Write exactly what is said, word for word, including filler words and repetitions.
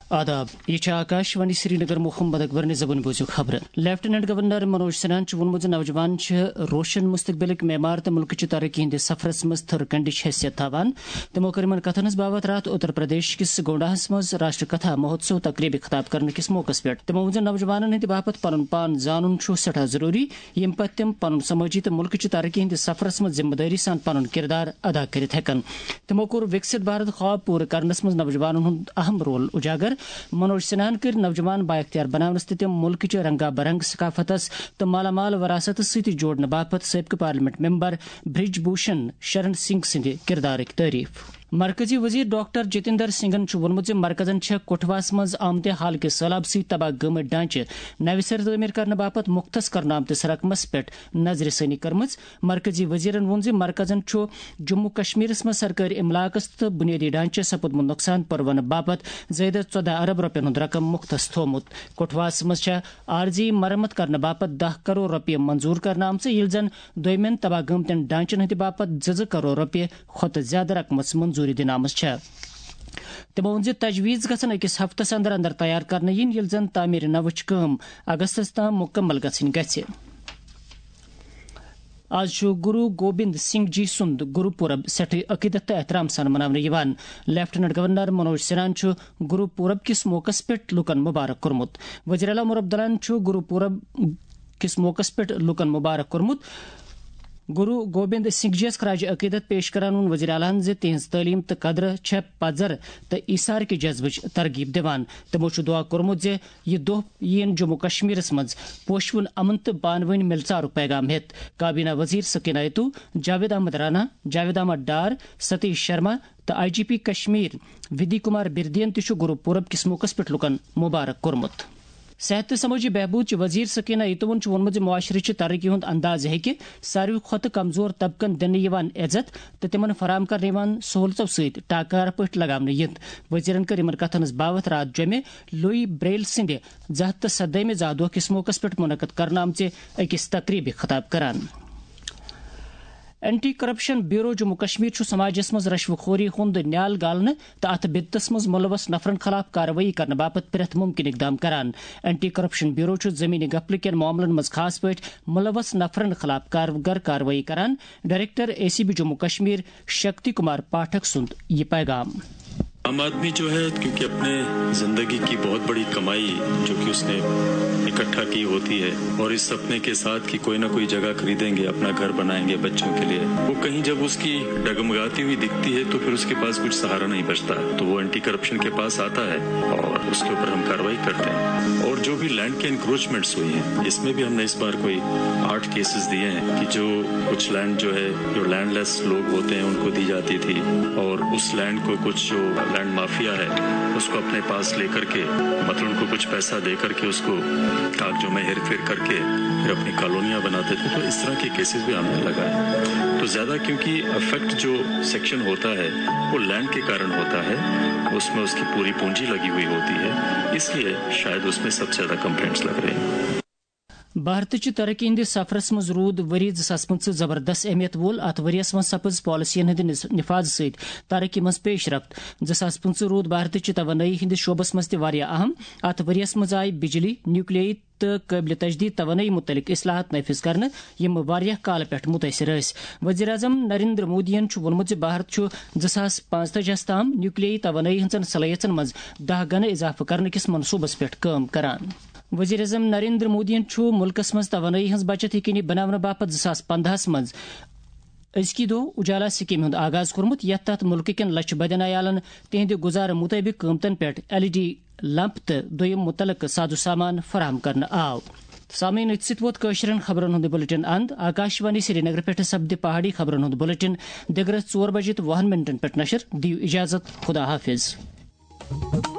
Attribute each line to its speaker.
Speaker 1: آداب یہ آکاشوانی سری نگر محمد اکبر نے زبان بوزو خبر لیفٹیننٹ گورنر منوج سنہن وونمت نوجوان روشن مستقبلک معمار تو ملک ترقی ہند سفرس مز تھر کنڈچ حیثیت تھوان تمو کر کتھن ہز بابت رات اتر پردیش کس گونڈاہس مز راشٹر کتھا مہوتسو تقریب خطاب کرنے کس موقع پہ تمو وون نوجوان ہند باپت پن پان زان سٹھا ضروری یم پتہ تم پن سماجی تو ملک ترقی ہند سفرس مز ذمہ داری سان پن کردار ادا کرت ہیکن تمو کور وکست بھارت خواب پور کرنس مز نوجوان ہند اہم رول اجاگر منوج سنہن کر نوجوان با اختیار بناونس تہ تم ملک چہ رنگا برنگ ثقافتس تو مالا مال وراثت ست جوڑنے باپت سابقہ پارلیمنٹ ممبر برج بھوشن شرن سنگھ سند کردارک تعریف مرکزی وزیر ڈاکٹر جتیندر سنگھن وونمت مرکزن کٹھواس مز آمت حال کے سیلاب سی تباہ گمت ڈانچہ نو سر تعمیر کرنے باپت مختص کرنے آمتس رقمس پہ نظر ثانی کرمز مرکزی وزیرن وون زِ مرکزن جموں کشمیرس مز سرکاری املاکس تو بنیادی ڈانچہ سپدمت نقصان پرونہ باپت زیادہ ژۄدہ ارب رۄپین ہند رقم مختص تھومت کٹھواس مز عارضی مرمت کرنے باپت دہ کروڑ رۄپیہِ منظور کرنے آمژ ییٚلہِ زن دویمین تباہ گمتین ڈانچن ہند باپت زٕ زٕ کروڑ رۄپیہِ کھۄتہٕ زیادہ رقمس منظوری دن آمژ تمو وون تجویز گژھن اکس ہفتس اندر اندر تیار کرنے ین ییٚلہِ زن تعمیر نوچ کٲم اگستس تام مکمل گژھن گژھِ آج گرو گوبند سنگھ جی سند گرو پورب سٹھ عقیدت تو احترام سان مناونہ لیفٹیننٹ گورنر منوج سنہن گرو پورب کس موقع پہ لکن مبارک کورمت وزیر اعلیٰ مور عبداللہ گرو پورب کس موقع پہ لکن مبارک کورمت گرو گوبند سنگھ جی خراج عقیدت پیش کران وزیر اعلیٰ تہذ تعلیم تو قدر چھ پزر تو ایثار کے جذبچ ترغیب دان تمو دعا کورمت زِ یہ دہ یین جموں کشمیرس مز پوشون امن تو بانوانی ملژارک پیغام ہیت کابینہ وزیر سکینہ اتو جاوید احمد رانا جاوید احمد ڈار ستیش شرما تو آئی جی پی کشمیر ودی کمار بردین تہ گرو پورب کس موقع پہ لکن مبارک کورمت صحت سماجی بہبود وزیر سکینہ اتوون وونمت معاشرچ ترقی ہند انداز ہیکہ ساروی کھت کمزور طبقن دنہ عزت تو تمن فراہم کرنے سہولتوں ست ٹاکار پہ لگانے یت وزیرن کر ان کتن ہز باوت رات جمع لوئی بریل سند زٕ ہتھ تو سدہمہ زا دۄہ کس موقع پہ منعقد کرنے آمژ اکس تقریب خطاب کران anti corruption bureau Jammu Kashmir سماجس مز رشوہ خوری ہند نیال گالنے تو ات بدتس مز ملوث نفرن خلاف کاروٲیی کرنے باپت پریت ممکن اقدام کران اینٹی کرپشن بیورو زمینی غفلہ کین معاملن مز خاص پٲٹھۍ ملوث نفرن خلاف کارگر کاروٲیی کران director A C B Jammu Kashmir Shakti Kumar Pathak سند یہ پیغام
Speaker 2: عام آدمی جو ہے کیونکہ اپنے زندگی کی بہت بڑی کمائی جو کہ اس نے اکٹھا کی ہوتی ہے اور اس سپنے کے ساتھ کہ کوئی نہ کوئی جگہ خریدیں گے اپنا گھر بنائیں گے بچوں کے لیے وہ کہیں جب اس کی ڈگمگاتی ہوئی دکھتی ہے تو پھر اس کے پاس کچھ سہارا نہیں بچتا تو وہ اینٹی کرپشن کے پاس آتا ہے اور اس کے اوپر ہم کارروائی کرتے ہیں اور جو بھی لینڈ کے انکروچمنٹس ہوئی ہیں اس میں بھی ہم نے اس بار کوئی آٹھ کیسز دیے ہیں کہ جو کچھ لینڈ جو ہے جو لینڈ لیس لوگ ہوتے ہیں ان کو دی جاتی تھی اور اس لینڈ کو کچھ جو لینڈ مافیا ہے اس کو اپنے پاس لے کر کے مطلب ان کو کچھ پیسہ دے کر کے اس کو کاغذوں میں ہیر پھیر کر کے پھر اپنی کالونیاں بناتے تھے تو اس طرح کے کیسز بھی ہم نے لگائے تو زیادہ کیونکہ افیکٹ جو سیکشن ہوتا ہے وہ لینڈ کے کارن ہوتا ہے اس میں اس کی پوری پونجی لگی ہوئی ہوتی ہے اس لیے شاید اس میں سب سے زیادہ کمپلینٹس لگ رہے ہیں
Speaker 1: بھارت چہ ترقی ہند سفرس مز رود وری زٕ ساس پٕنٛژٕہ زبردست اہمیت وول ات ؤریس مز سپز پالسین ہند نفاذ ست ترقی مز پیش رفت زٕ ساس پٕنٛژٕہ رود بھارت چہ توانائی ہندس شعبس مز تہ واریاہ اہم ات ؤریس مز آئی بجلی نیوکلیائی تو قابل تجدید توانائی متعلق اصلاحات نافذ کرنے یم واریاہ کال پہ متاثر ٲسۍ وزیر اعظم نریندر مودین وونمت بھارت چھ زٕ ساس پانژتٲجیس تام نیوکلیائی توانائی ہنزن صلاحیتن مز دہ گنہٕ اضافہ کرنے کس منصوبس پہ کٲم کران وزیر اعظم نریندر مودین ملکس مز توانائی ہز بچت یقینی بناونہٕ باپت زٕ ساس پندہس مز ازکی دو اجالا سکیم ہند آغاز کورمت یتھ تحت ملک کین لچھ بدین عیالن تہند گزار مطابق قیمتن پہ ایل ای ڈی لمپ تو دویم متعلق سازو سامان فراہم کرنے آو سامعین ات ست ووت کٲشرین خبرن ہند بلٹن اند آکاشوانی سری نگر پہ سپدِ پہاڑی خبرن ہند بلٹن دگرس ژور بجے تو وُہن منٹن پہ نشر دیو اجازت خدا حافظ